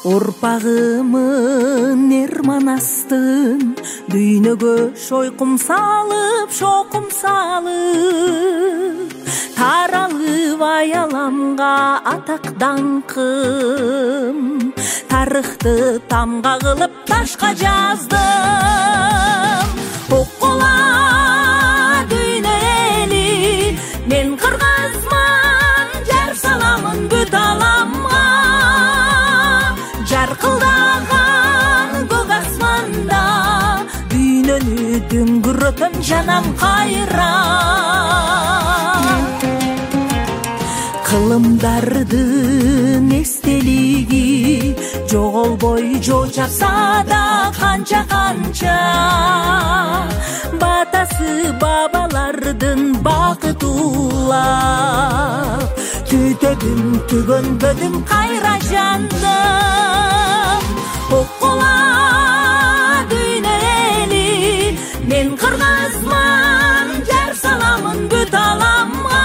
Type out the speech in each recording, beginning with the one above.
Урпагымын эрманастын дүйнөгө шойкум салып, шокум салып, таралып аяламга атак даңкым, тарыхты тамга кылып ташка жаздым. Оккола дүйнө эли, мен кыргызман, жар саламын бүт аламга. Жаркылдаган көк асманда дүйнөнү дүңгүрөтөм жанам кайра. Кылымдардын эстелиги жоголбой жол чапса да канча батасы бабалардын бакыт улап, түтөдүм түгөнбөдүм кайра жандым. Оккола дүйнө эли, мен кыргызман, жар саламын бүт аламга.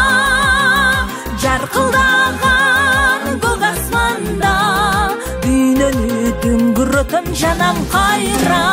Жаркылдаган көк асманда дүйнөнү дүңгүрөтөм жанам кайра.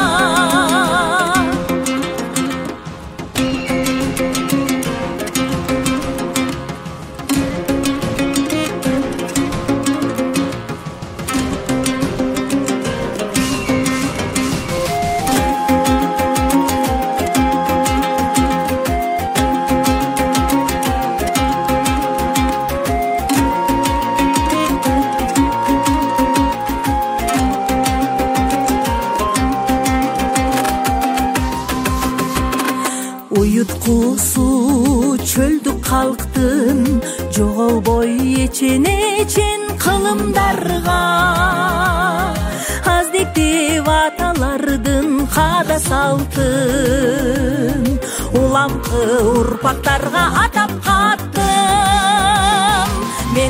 Уюткусу чөлдүк калктын жоголбой эчен кылымдарга. Аздектеп аталардын каада салтын уламкы урпактарга атап каттым. Мен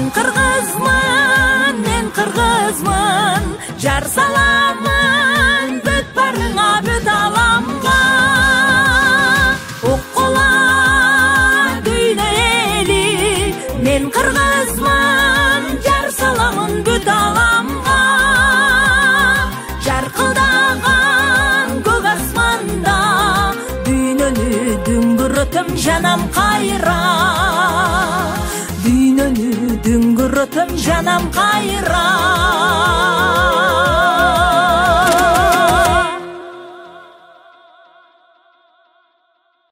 кыргызмын, жар саламын бүт барыңа, бүт аламга. Оккола дүйнө эли, мен кыргызман, жар саламын бүт аламга. Жаркылдаган көк асманда дүйнөнү дүңгүрөтөм жанам кайра. Дүйнөнү дүңгүрөтөм жанам кайра.